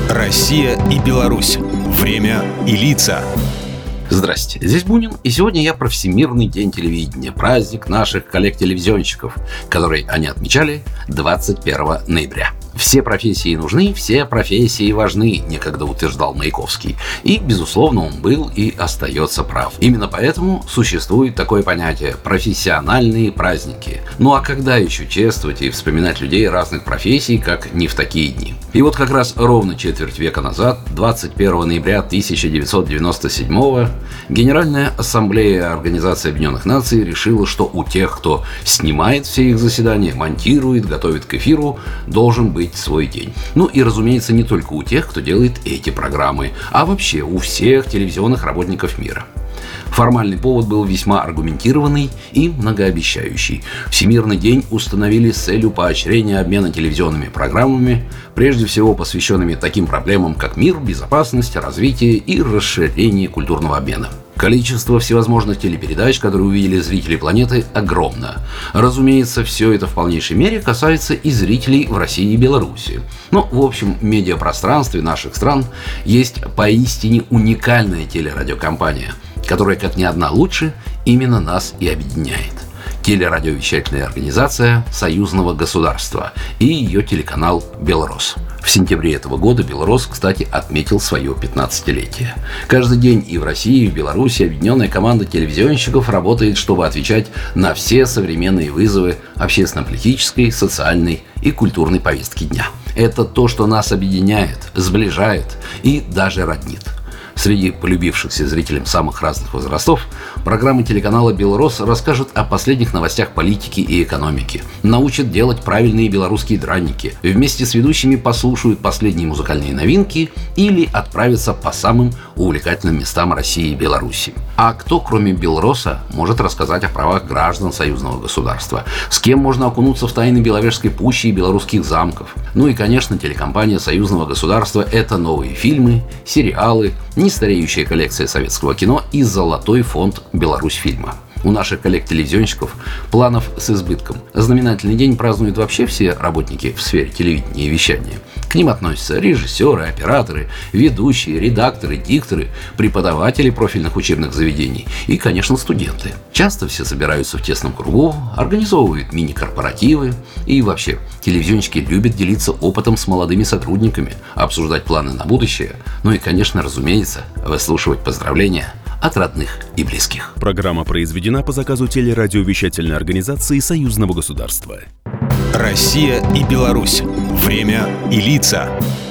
Россия и Беларусь. Время и лица. Здрасте, здесь Бунин, и сегодня я про Всемирный день телевидения, праздник наших коллег-телевизионщиков, который они отмечали 21 ноября. Все профессии нужны, все профессии важны, некогда утверждал Маяковский. И, безусловно, он был и остается прав. Именно поэтому существует такое понятие – профессиональные праздники. Ну а когда еще чествовать и вспоминать людей разных профессий, как не в такие дни? И вот как раз ровно четверть века назад, 21 ноября 1997-го, Генеральная Ассамблея Организации Объединенных Наций решила, что у тех, кто снимает все их заседания, монтирует, готовит к эфиру, должен быть свой день. Ну и, разумеется, не только у тех, кто делает эти программы, а вообще у всех телевизионных работников мира. Формальный повод был весьма аргументированный и многообещающий. Всемирный день установили с целью поощрения обмена телевизионными программами, прежде всего посвященными таким проблемам, как мир, безопасность, развитие и расширение культурного обмена. Количество всевозможных телепередач, которые увидели зрители планеты, огромно. Разумеется, все это в полнейшей мере касается и зрителей в России и Беларуси. Но, в общем, в медиапространстве наших стран есть поистине уникальная телерадиокомпания, которая, как ни одна лучше, именно нас и объединяет. Телерадиовещательная организация Союзного государства и ее телеканал «Белрос». В сентябре этого года «Белрос», кстати, отметил свое 15-летие. Каждый день и в России, и в Беларуси объединенная команда телевизионщиков работает, чтобы отвечать на все современные вызовы общественно-политической, социальной и культурной повестки дня. Это то, что нас объединяет, сближает и даже роднит. Среди полюбившихся зрителям самых разных возрастов программы телеканала «Белрос» расскажут о последних новостях политики и экономики, научат делать правильные белорусские драники, вместе с ведущими послушают последние музыкальные новинки или отправятся по самым увлекательным местам России и Беларуси. А кто, кроме «Белроса», может рассказать о правах граждан союзного государства? С кем можно окунуться в тайны Беловежской пущи и белорусских замков? Ну и, конечно, телекомпания союзного государства – это новые фильмы, сериалы, нестареющая коллекция советского кино и золотой фонд «Беларусьфильма». У наших коллег-телевизионщиков планов с избытком. Знаменательный день празднуют вообще все работники в сфере телевидения и вещания. К ним относятся режиссеры, операторы, ведущие, редакторы, дикторы, преподаватели профильных учебных заведений и, конечно, студенты. Часто все собираются в тесном кругу, организовывают мини-корпоративы и вообще телевизионщики любят делиться опытом с молодыми сотрудниками, обсуждать планы на будущее, ну и, конечно, разумеется, выслушивать поздравления от родных и близких. Программа произведена по заказу телерадиовещательной организации Союзного государства. Россия и Беларусь. Время и лица.